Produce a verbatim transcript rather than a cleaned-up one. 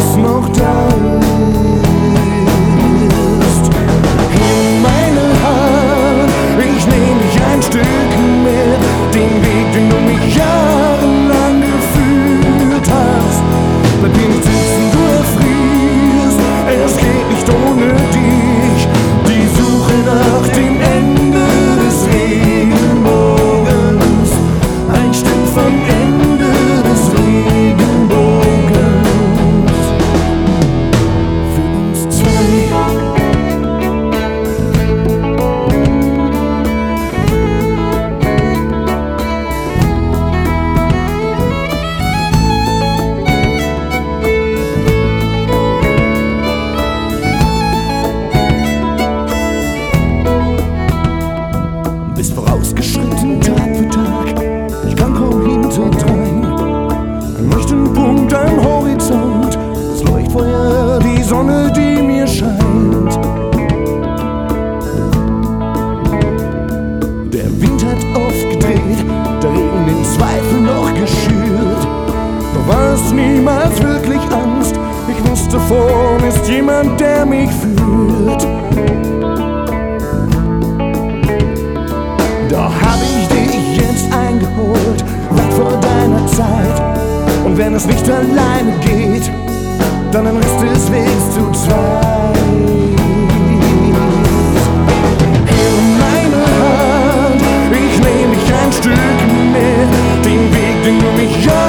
was noch da ist. In meine Hand, ich nehm dich ein Stück mit, den Weg, den du mich jahrelang geführt hast. Bleib hier nicht sitzen, du erfrierst, es geht nicht ohne dich. Die Suche nach dem Ende des Regenbogens, ein Stück vom Ende des Regenbogens. Für uns zwei. Bist vorausgeschritten Tag für Tag, ich kann kaum hinterdrein. Ein Leuchtpunkt am Horizont, das Leuchtfeuer, die Sonne, die mir scheint. Der Wind hat oft gedreht, der Regen den Zweifel noch geschürt. Doch war es niemals wirklich Angst, ich wusste, vor mir ist jemand, der mich führt. Doch hab ich dich jetzt eingeholt, weit vor deiner Zeit. Und wenn es nicht alleine geht, dann den Rest des Wegs zu zweit. In meine Hand, ich nehm dich ein Stück mit, den Weg, den du mich